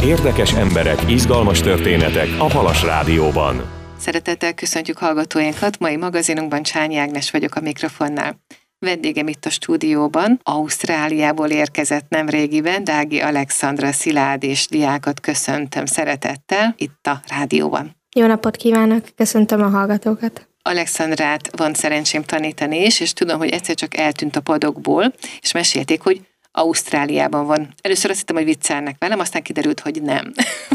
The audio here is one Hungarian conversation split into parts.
Érdekes emberek, izgalmas történetek a Halas Rádióban. Szeretettel köszöntjük hallgatóinkat, mai magazinunkban Csányi Ágnes vagyok a mikrofonnál. Vendégem itt a stúdióban, Ausztráliából érkezett nemrégiben, Dági Alexandra szilárdis diákot köszöntöm szeretettel itt a rádióban. Jó napot kívánok, köszöntöm a hallgatókat. Alexandrát van szerencsém tanítani is, és tudom, hogy egyszer csak eltűnt a padokból, és mesélték, hogy Ausztráliában van. Először azt hittem, hogy viccelnek velem, aztán kiderült, hogy nem.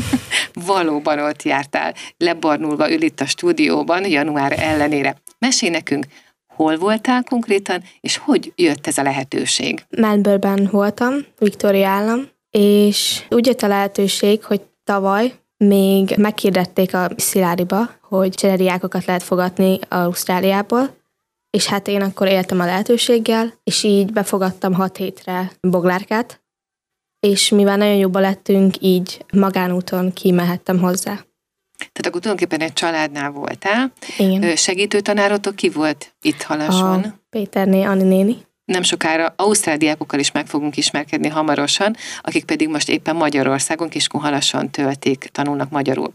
Valóban ott jártál, lebarnulva ül itt a stúdióban, január ellenére. Mesélj nekünk, hol voltál konkrétan, és hogy jött ez a lehetőség? Melbourne-ben voltam, Victoria állam, és úgy jött a lehetőség, hogy tavaly még meghirdették a Szilárdiba, hogy cserediákokat lehet fogadni Ausztráliából, és hát én akkor éltem a lehetőséggel, és így befogadtam 6 hétre Boglárkát, és mivel nagyon jobban lettünk, így magánúton kimehettem hozzá. Tehát akkor tulajdonképpen egy családnál voltál. Igen. Segítő tanárotok ki volt itt Halason? A Péterné, Anni néni. Nem sokára ausztrál diákokkal is meg fogunk ismerkedni hamarosan, akik pedig most éppen Magyarországon, Kiskunhalason töltik, tanulnak magyarul.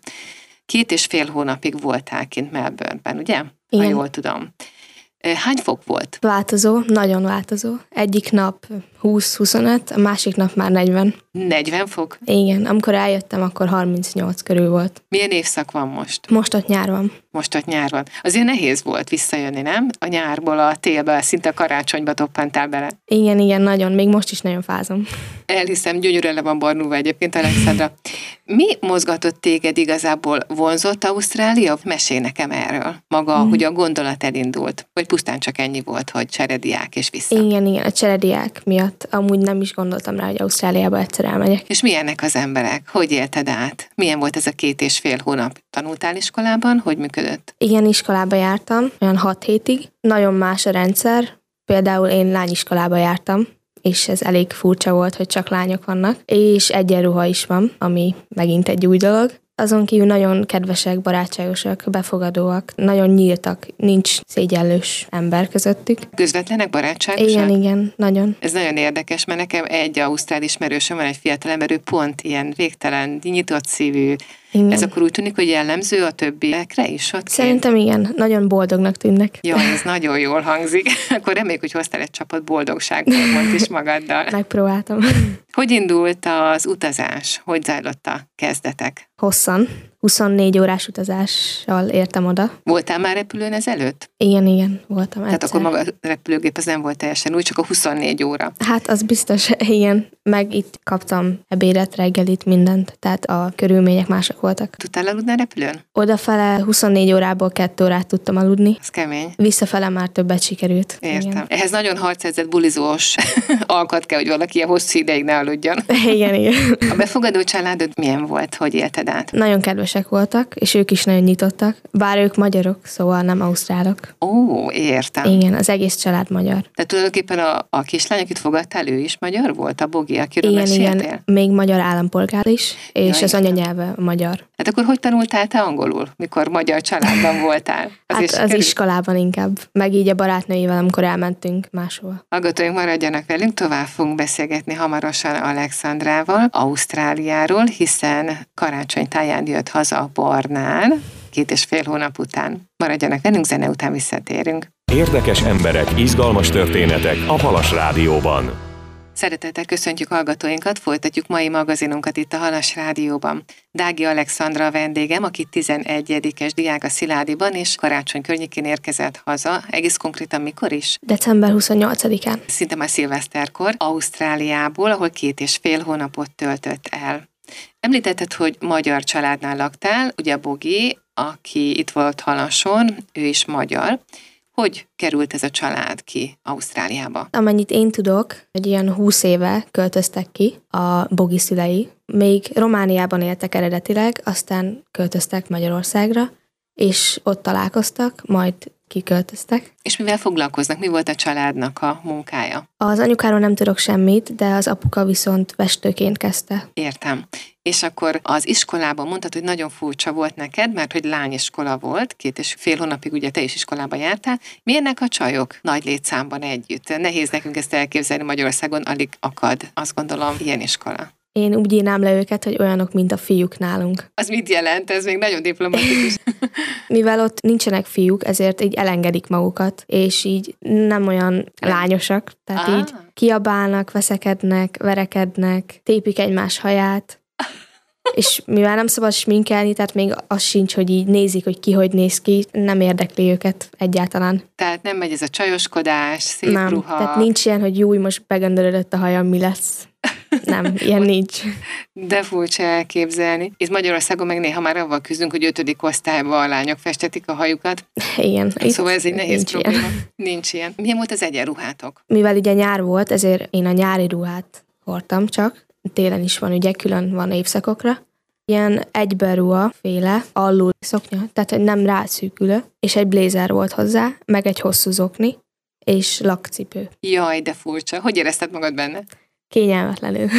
2,5 hónapig voltál kint Melbourne-ben, ugye? Igen. Ha jól tudom. Hány fok volt? Változó, nagyon változó. Egyik nap 20-25, a másik nap már 40. 40 fok? Igen, amikor eljöttem, akkor 38 körül volt. Milyen évszak van most? Most ott nyár van. Most ott nyár van. Azért nehéz volt visszajönni, nem? A nyárból a télbe, szinte a karácsonyba toppantál bele. Igen, nagyon. Még most is nagyon fázom. Elhiszem, gyönyörűen le van barnulva egyébként, Alexandra. Mi mozgatott téged igazából? Vonzott Ausztrália? Mesélj nekem erről. Maga, hogy a gondolat elindult. Vagy pusztán csak ennyi volt, hogy cserediák és vissza. Igen, a cserediák miatt. Amúgy nem is gondoltam rá, hogy Ausztráliába egyszer elmegyek. És milyenek az emberek? Hogy élted át? Milyen volt ez a 2,5 hónap? Tanultál iskolában? Hogy működött? Igen, iskolába jártam, olyan 6 hétig. Nagyon más a rendszer. Például én lányiskolába jártam, és ez elég furcsa volt, hogy csak lányok vannak. És egyenruha is van, ami megint egy új dolog. Azon kívül nagyon kedvesek, barátságosak, befogadóak, nagyon nyíltak, nincs szégyellős ember közöttük. Közvetlenek, barátságosak? Igen, nagyon. Ez nagyon érdekes, mert nekem egy ausztrál ismerősöm van, egy fiatalember, ő pont ilyen végtelen, nyitott szívű. Igen. Ez akkor úgy tűnik, hogy jellemző a többiekre is ott? Szerintem igen, nagyon boldognak tűnnek. Jó, ez nagyon jól hangzik. Akkor reméljük, hogy hoztál egy csapat boldogsághormont is magaddal. Megpróbáltam. Hogy indult az utazás? Hogy zajlott a kezdetek? Hosszan, 24 órás utazással értem oda. Voltál már repülőn ezelőtt? Igen, voltam Tehát egyszer. akkor maga a repülőgép az nem volt teljesen új, csak a 24 óra. Hát az biztos, igen. Meg itt kaptam ebédet, reggelit, mindent. Tehát a körülmények mások voltak. Tudtál aludni a repülőn? Odafele 24 órából 2 órát tudtam aludni. Ez kemény. Visszafele már többet sikerült. Értem. Igen. Ehhez nagyon harcedzett, bulizós alkat kell, hogy valaki ilyen hosszú ideig ne aludjon. Igen. A befogadó családod milyen volt? Hogy élted át? Nagyon kedvesek voltak, és ők is nagyon nyitottak. Bár ők magyarok, szóval nem ausztrálok. Ó, értem. Igen, az egész család magyar. Tehát tulajdonképpen a kislány, akit fogadtál, ő is magyar volt? A Bogi, akiről meséltél? Igen, még magyar állampolgár is, és az anyanyelve magyar. Hát akkor hogy tanultál te angolul, mikor magyar családban voltál? Az iskolában inkább, meg így a barátnőivel, amikor elmentünk máshol. Hallgatóink, maradjanak velünk, tovább fogunk beszélgetni hamarosan Alexandrával, Ausztráliáról, hiszen karácsonytáján jött haza a Barnán, 2,5 hónap után. Maradjanak velünk, zene után visszatérünk. Érdekes emberek, izgalmas történetek a Halas Rádióban. Szeretettel köszöntjük hallgatóinkat, folytatjuk mai magazinunkat itt a Halas Rádióban. Dági Alexandra a vendégem, aki 11-es diák a Szilárdiban, és karácsony környékén érkezett haza, egész konkrétan mikor is? December 28-án. Szinte már szilveszterkor, Ausztráliából, ahol 2,5 hónapot töltött el. Említetted, hogy magyar családnál laktál, ugye a Bogi, aki itt volt Halason, ő is magyar. Hogy került ez a család ki Ausztráliába? Amennyit én tudok, hogy ilyen 20 éve költöztek ki a Bogi szülei. Még Romániában éltek eredetileg, aztán költöztek Magyarországra, és ott találkoztak, majd kiköltöztek. És mivel foglalkoznak? Mi volt a családnak a munkája? Az anyukáról nem tudok semmit, de az apuka viszont festőként kezdte. Értem. És akkor az iskolában mondtad, hogy nagyon furcsa volt neked, mert hogy lányiskola volt, 2,5 hónapig ugye te is iskolába jártál. Milyenek a csajok nagy létszámban együtt? Nehéz nekünk ezt elképzelni, Magyarországon alig akad, azt gondolom, ilyen iskola. Én úgy írnám le őket, hogy olyanok, mint a fiúk nálunk. Az mit jelent? Ez még nagyon diplomatikus. Mivel ott nincsenek fiúk, ezért így elengedik magukat, és így nem olyan lányosak. Tehát így kiabálnak, veszekednek, verekednek, tépik egymás haját. És mivel nem szabad sminkelni, tehát még az sincs, hogy így nézik, hogy ki hogy néz ki, nem érdekli őket egyáltalán. Tehát nem megy ez a csajoskodás, szép nem, ruha. Tehát nincs ilyen, hogy jó, most begöndörödött a hajam, mi lesz. Nem, ilyen nincs. De furcsa elképzelni. Itt Magyarországon meg néha már avval küzdünk, hogy 5. osztályban a lányok festetik a hajukat. Igen. Szóval ez egy nehéz probléma. Ilyen. Nincs ilyen. Milyen volt az egyenruhátok? Mivel ugye nyár volt, ezért én a nyári ruhát hordtam csak. Télen is van, ugye külön van évszakokra. Ilyen egyberuha féle, alul szoknya, tehát hogy nem rászűkülő, és egy blézer volt hozzá, meg egy hosszú zokni, és lakcipő. Jaj, de furcsa. Hogy érezted magad benne? Kényelmetlenül.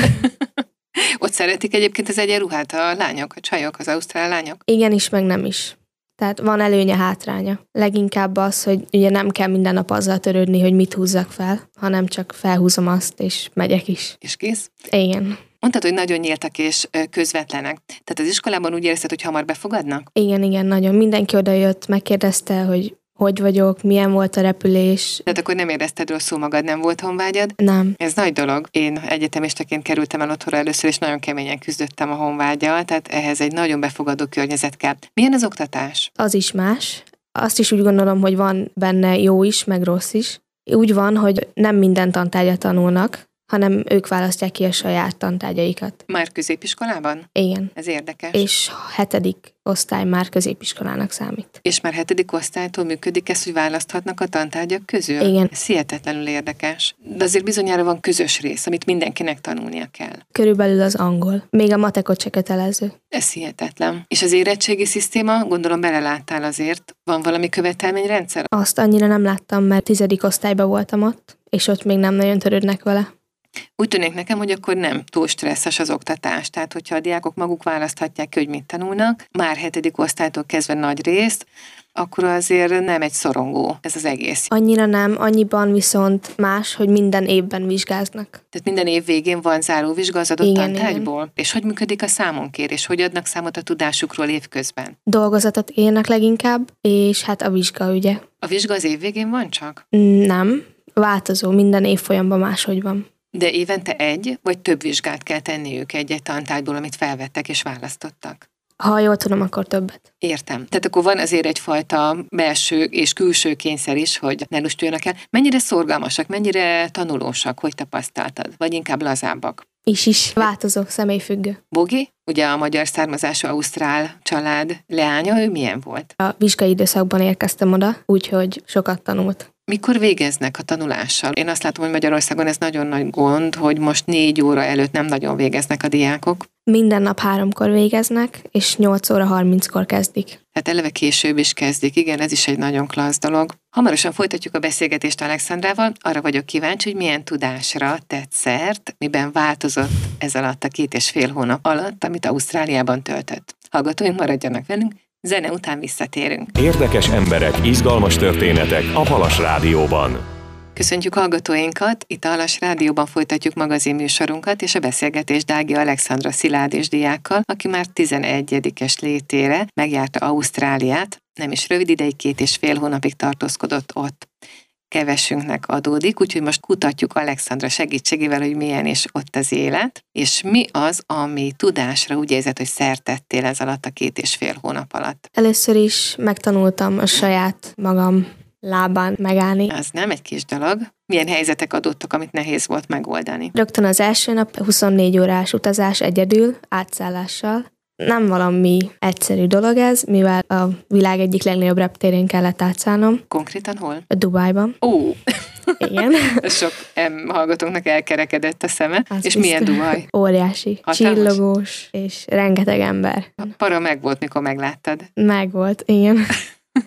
Ott szeretik egyébként az egyenruhát a lányok, a csajok, az ausztrál lányok? Igen is, meg nem is. Tehát van előnye, hátránya. Leginkább az, hogy ugye nem kell minden nap azzal törődni, hogy mit húzzak fel, hanem csak felhúzom azt, és megyek is. És kész? Igen. Mondtad, hogy nagyon nyíltak és közvetlenek. Tehát az iskolában úgy érezted, hogy hamar befogadnak? Igen, nagyon. Mindenki odajött, megkérdezte, hogy vagyok, milyen volt a repülés. Tehát akkor nem érezted rosszul magad, nem volt honvágyad? Nem. Ez nagy dolog. Én egyetemistaként kerültem el otthonra először, és nagyon keményen küzdöttem a honvággyal, tehát ehhez egy nagyon befogadó környezet kell. Milyen az oktatás? Az is más. Azt is úgy gondolom, hogy van benne jó is, meg rossz is. Úgy van, hogy nem minden tantárgyat tanulnak, hanem ők választják ki a saját tantárgyaikat. Már középiskolában? Igen. Ez érdekes. És 7. osztály már középiskolának számít. És már 7. osztálytól működik ez, hogy választhatnak a tantárgyak közül? Igen. Ez hihetetlenül érdekes. De azért bizonyára van közös rész, amit mindenkinek tanulnia kell. Körülbelül az angol. Még a matekot se kötelező. Ez hihetetlen. És az érettségi szisztéma, gondolom beleláttál azért, van valami követelményrendszer? Azt annyira nem láttam, mert 10. osztályban voltam ott, és ott még nem nagyon törődnek vele. Úgy tűnik nekem, hogy akkor nem túl stresszes az oktatás. Tehát, hogyha a diákok maguk választhatják ki, hogy mit tanulnak, már 7. osztálytól kezdve nagy részt, akkor azért nem egy szorongó ez az egész. Annyira nem, annyiban viszont más, hogy minden évben vizsgáznak. Tehát minden év végén van záróvizsga az adott Igen, tantárgyból? igen. És hogy működik a számonkérés? Hogy adnak számot a tudásukról évközben? Dolgozatot írnak leginkább, és hát a vizsga, ugye. A vizsga az év végén van csak? Nem, változó, minden évfolyamban máshogy van. De évente egy, vagy több vizsgát kell tenniük egy tantárgyból, amit felvettek és választottak? Ha jól tudom, akkor többet. Értem. Tehát akkor van azért egyfajta belső és külső kényszer is, hogy ne lustuljanak el. Mennyire szorgalmasak, mennyire tanulósak, hogy tapasztaltad? Vagy inkább lazábbak? Is. Változó, személyfüggő. Bogi, ugye a magyar származású ausztrál család leánya, ő milyen volt? A vizsgai időszakban érkeztem oda, úgyhogy sokat tanult. Mikor végeznek a tanulással? Én azt látom, hogy Magyarországon ez nagyon nagy gond, hogy most 4 óra előtt nem nagyon végeznek a diákok. Minden nap 3-kor végeznek, és 8 óra 30-kor kezdik. Tehát eleve később is kezdik. Igen, ez is egy nagyon klassz dolog. Hamarosan folytatjuk a beszélgetést Alexandrával. Arra vagyok kíváncsi, hogy milyen tudásra tett szert, miben változott ez alatt a 2,5 hónap alatt, amit Ausztráliában töltött. Hallgatóink, maradjanak velünk, zene után visszatérünk. Érdekes emberek, izgalmas történetek a Halas Rádióban. Köszöntjük hallgatóinkat, itt a Halas Rádióban folytatjuk magazinműsorunkat, és a beszélgetés Dági Alexandra szilárdis diákkal, aki már 11-es létére megjárta Ausztráliát, nem is rövid ideig, 2,5 hónapig tartózkodott ott. Kevesünknek adódik, úgyhogy most kutatjuk Alexandra segítségével, hogy milyen is ott az élet, és mi az, ami tudásra úgy érzed, hogy szert tettél ez alatt a 2,5 hónap alatt. Először is megtanultam a saját magam lábán megállni. Az nem egy kis dolog. Milyen helyzetek adottak, amit nehéz volt megoldani? Rögtön az első nap 24 órás utazás egyedül, átszállással. Nem valami egyszerű dolog ez, mivel a világ egyik legnagyobb reptérén kellett átszállnom. Konkrétan hol? A Dubájban. Ó! Igen. Sok hallgatóknak elkerekedett a szeme. Az és biztos. milyen Dubaj? Óriási. Hatalmas? Csillogós, és rengeteg ember. A para megvolt, mikor megláttad. Megvolt, igen.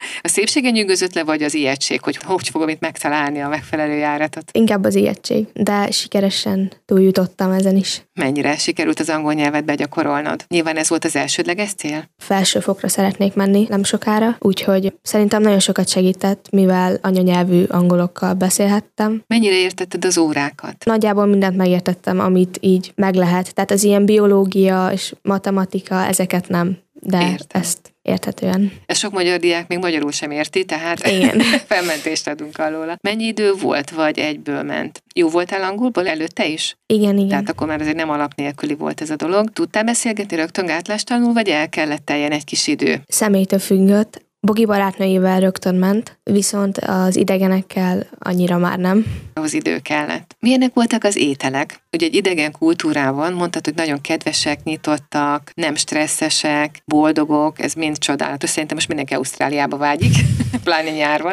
A szépségen nyűgözött le, vagy az ijegység, hogy fogom itt megtalálni a megfelelő járatot? Inkább az ijegység, de sikeresen túljutottam ezen is. Mennyire sikerült az angol nyelvet begyakorolnod? Nyilván ez volt az elsődleges cél? Felsőfokra szeretnék menni nem sokára, úgyhogy szerintem nagyon sokat segített, mivel anyanyelvű angolokkal beszélhettem. Mennyire értetted az órákat? Nagyjából mindent megértettem, amit így meg lehet. Tehát az ilyen biológia és matematika, ezeket nem, de Értem. ezt érthetően. Ez sok magyar diák még magyarul sem érti, tehát Igen. felmentést adunk alóla. Mennyi idő volt, vagy egyből ment? Jó voltál angolból előtte is? Igen. Tehát akkor már azért nem alap nélküli volt ez a dolog. Tudtál beszélgetni rögtön gátlástalanul, vagy el kellett teljen egy kis idő? Személytől függött. Bogi barátnőjével rögtön ment, viszont az idegenekkel annyira már nem. Ahhoz idő kellett. Milyenek voltak az ételek? Ugye egy idegen kultúrában mondtad, hogy nagyon kedvesek, nyitottak, nem stresszesek, boldogok, ez mind csodálatos. Szerintem most mindenki Ausztráliába vágyik, pláne nyárban.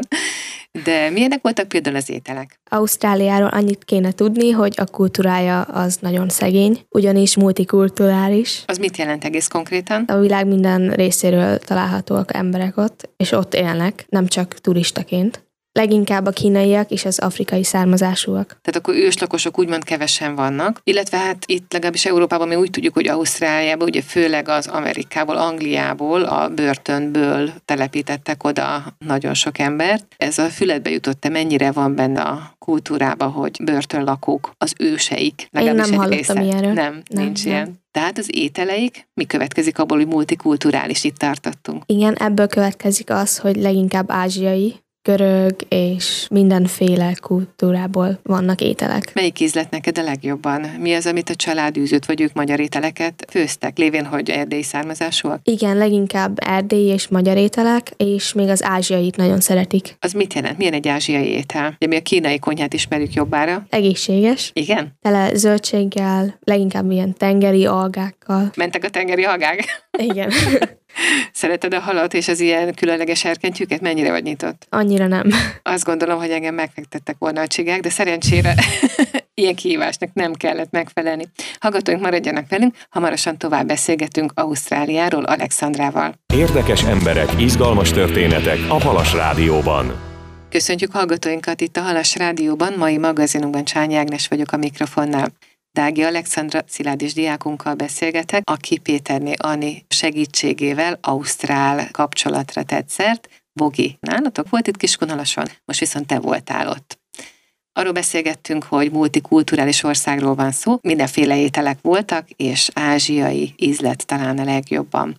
De milyenek voltak például az ételek? Ausztráliáról annyit kéne tudni, hogy a kultúrája az nagyon szegény, ugyanis multikulturális. Az mit jelent egész konkrétan? A világ minden részéről találhatóak emberek ott, és ott élnek, nem csak turistaként. Leginkább a kínaiak és az afrikai származásúak. Tehát akkor őslakosok úgymond kevesen vannak, illetve hát itt legalábbis Európában mi úgy tudjuk, hogy Ausztráliában, ugye főleg az Amerikából, Angliából, a börtönből telepítettek oda nagyon sok embert. Ez a füledbe jutott-e, mennyire van benne a kultúrában, hogy börtönlakók az őseik? Én nem hallottam ilyenről. Nem, nincs ilyen. Tehát az ételeik, mi következik abból, hogy multikulturális, itt tartottunk? Igen, ebből következik az, hogy leginkább ázsiai, görög és mindenféle kultúrából vannak ételek. Melyik ízlet neked a legjobban? Mi az, amit a család űzött, vagy ők magyar ételeket főztek, lévén, hogy erdélyi származásúak? Igen, leginkább erdélyi és magyar ételek, és még az ázsiait nagyon szeretik. Az mit jelent? Milyen egy ázsiai étel? Ugye mi a kínai konyhát ismerjük jobbára. Egészséges. Igen? Tele zöldséggel, leginkább ilyen tengeri algákkal. Mentek a tengeri algák? Igen. Szereted a halat és az ilyen különleges erkentyűket? Mennyire vagy nyitott? Annyira nem. Azt gondolom, hogy engem megfektettek volna a csigák, de szerencsére ilyen kihívásnak nem kellett megfelelni. Hallgatóink, maradjanak velünk, hamarosan tovább beszélgetünk Ausztráliáról Alexandrával. Érdekes emberek, izgalmas történetek a Halas Rádióban. Köszöntjük hallgatóinkat itt a Halas Rádióban, mai magazinunkban Csányi Ágnes vagyok a mikrofonnál. Dági Alexandra szilárd diákunkkal beszélgetek, aki Péterné Ani segítségével ausztrál kapcsolatra tett szert. Bogi, nálatok volt itt Kiskunhalason, most viszont te voltál ott. Arról beszélgettünk, hogy multikulturális országról van szó, mindenféle ételek voltak, és ázsiai ízlet talán a legjobban.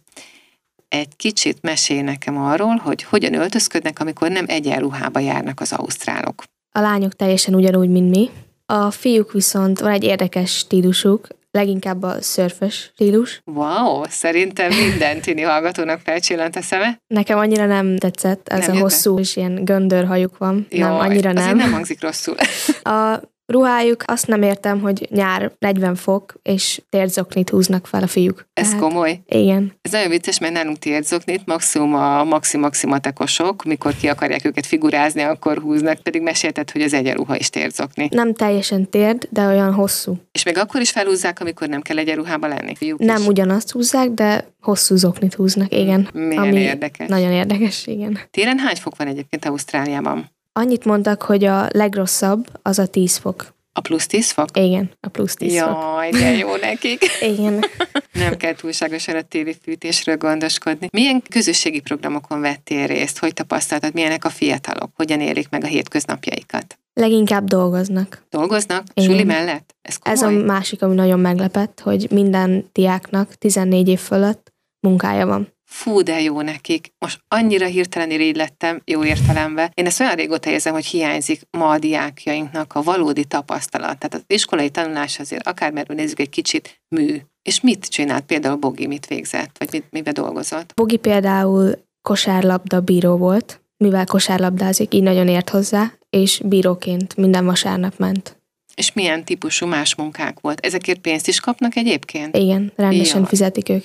Egy kicsit mesélj nekem arról, hogy hogyan öltözködnek, amikor nem egyenruhába járnak az ausztrálok. A lányok teljesen ugyanúgy, mint mi. A fiúk viszont van egy érdekes stílusuk, leginkább a szörfös stílus. Wow, szerintem minden tini hallgatónak felcsillant a szeme. Nekem annyira nem tetszett, ez Nem a hosszú és ilyen göndörhajuk van. Jaj, nem, annyira nem. Azért nem hangzik rosszul. A ruhájuk, azt nem értem, hogy nyár 40 fok, és térdzoknit húznak fel a fiúk. Ez komoly? Igen. Ez nagyon vicces, mert nálunk térdzoknit maximum a maxi-maximatekosok, mikor ki akarják őket figurázni, akkor húznak, pedig mesélted, hogy az egyenruha is térdzokni. Nem teljesen térd, de olyan hosszú. És még akkor is felhúzzák, amikor nem kell egyenruhába lenni, fiúk Nem is. ugyanazt húzzák, de hosszú zoknit húznak, igen. Milyen érdekes. Nagyon érdekes, igen. Télen hány fok van egyébként Ausztráliában? Annyit mondtak, hogy a legrosszabb az a 10 fok. A plusz 10 fok? Igen, a plusz 10 fok. Jaj, de jó nekik. Igen. Nem kell túlságosan a téli fűtésről gondoskodni. Milyen közösségi programokon vettél részt? Hogy tapasztaltad? Milyenek a fiatalok? Hogyan élik meg a hétköznapjaikat? Leginkább dolgoznak. Dolgoznak? Igen. Suli mellett? Ez komoly? Ez a másik, ami nagyon meglepett, hogy minden diáknak 14 év fölött munkája van. Fú, de jó nekik. Most annyira hirtelen irigy lettem, jó értelemben. Én ezt olyan régóta érzem, hogy hiányzik ma a diákjainknak a valódi tapasztalat. Tehát az iskolai tanulás azért, akármerről nézzük, egy kicsit mű. És mit csinált például Bogi, mit végzett? Vagy miben dolgozott? Bogi például kosárlabda bíró volt, mivel kosárlabdázik, így nagyon ért hozzá, és bíróként minden vasárnap ment. És milyen típusú más munkák volt? Ezekért pénzt is kapnak egyébként? Igen, rendesen Jaj. fizetik őket.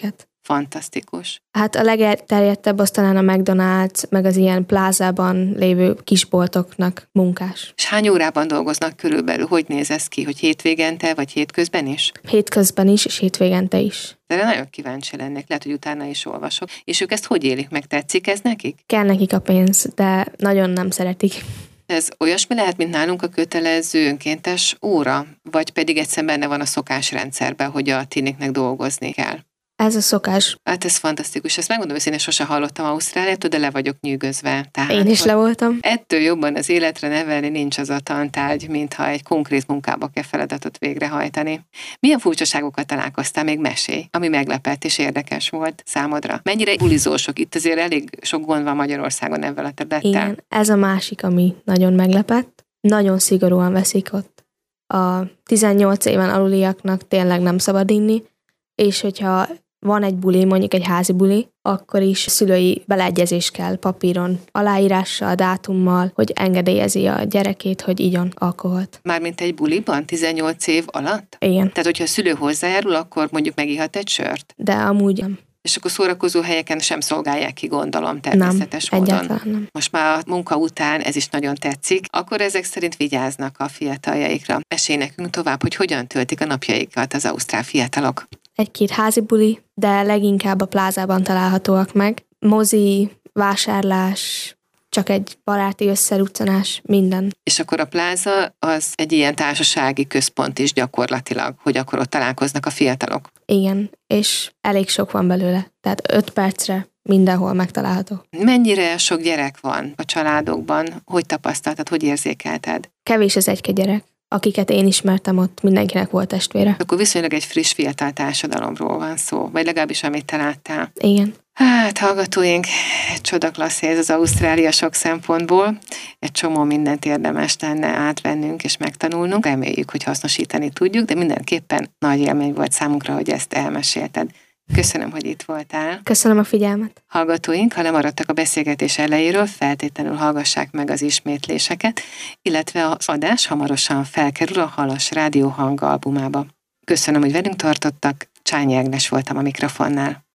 Fantasztikus. Hát a legelterjedtebb az talán a McDonald's, meg az ilyen plázában lévő kisboltoknak munkás. És hány órában dolgoznak körülbelül? Hogy néz ez ki? Hogy hétvégente, vagy hétközben is? Hétközben is, és hétvégente is. De nagyon kíváncsi lennék, lehet, hogy utána is olvasok. És ők ezt hogy élik meg? Tetszik ez nekik? Kell nekik a pénz, de nagyon nem szeretik. Ez olyasmi lehet, mint nálunk a kötelező önkéntes óra? Vagy pedig egyszerűen benne van a szokásrendszerben, hogy a tiniknek dolgozni kell? Ez a szokás. Hát ez fantasztikus. Ezt megmondom őszintén, sose hallottam Ausztráliától, de le vagyok nyűgözve. Tehát, Én is le voltam. Ettől jobban az életre nevelni nincs az a tantárgy, mintha egy konkrét munkába kell feladatot végrehajtani. Milyen furcsaságokat találkoztál, még mesélj, ami meglepett és érdekes volt számodra? Mennyire bulizósok? Itt azért elég sok gond van Magyarországon ebben a területtel. Igen, ez a másik, ami nagyon meglepett. Nagyon szigorúan veszik ott. A 18 éven aluliaknak tényleg nem szabad inni, és hogyha van egy buli, mondjuk egy házi buli, akkor is szülői beleegyezés kell papíron, aláírással, dátummal, hogy engedélyezi a gyerekét, hogy igyon alkoholt. Mármint egy buliban, 18 év alatt? Igen. Tehát, hogyha a szülő hozzájárul, akkor mondjuk megihat egy sört? De amúgy nem. És akkor szórakozó helyeken sem szolgálják ki, gondolom, természetes nem, módon. Egyáltalán nem. Most már a munka után ez is nagyon tetszik, akkor ezek szerint vigyáznak a fiataljaikra. Mesélj nekünk tovább, hogy hogyan töltik a napjaikat az ausztrál fiatalok. Egy-két házi buli, de leginkább a plázában találhatóak meg. Mozi, vásárlás, csak egy baráti összeruccanás, minden. És akkor a pláza az egy ilyen társasági központ is gyakorlatilag, hogy akkor ott találkoznak a fiatalok. Igen, és elég sok van belőle. Tehát 5 percre mindenhol megtalálható. Mennyire sok gyerek van a családokban? Hogy tapasztaltad, hogy érzékelted? Kevés az egy gyerek. Akiket én ismertem, ott mindenkinek volt testvére. Akkor viszonylag egy friss fiatal társadalomról van szó, vagy legalábbis amit te láttál. Igen. Hát, hallgatóink, egy csodaklassz ez az Ausztrália sok szempontból. Egy csomó mindent érdemes lenne átvennünk és megtanulnunk. Reméljük, hogy hasznosítani tudjuk, de mindenképpen nagy élmény volt számunkra, hogy ezt elmesélted. Köszönöm, hogy itt voltál. Köszönöm a figyelmet. Hallgatóink, ha lemaradtak a beszélgetés elejéről, feltétlenül hallgassák meg az ismétléseket, illetve az adás hamarosan felkerül a Halas Rádió hangalbumába. Köszönöm, hogy velünk tartottak, Csányi Ágnes voltam a mikrofonnál.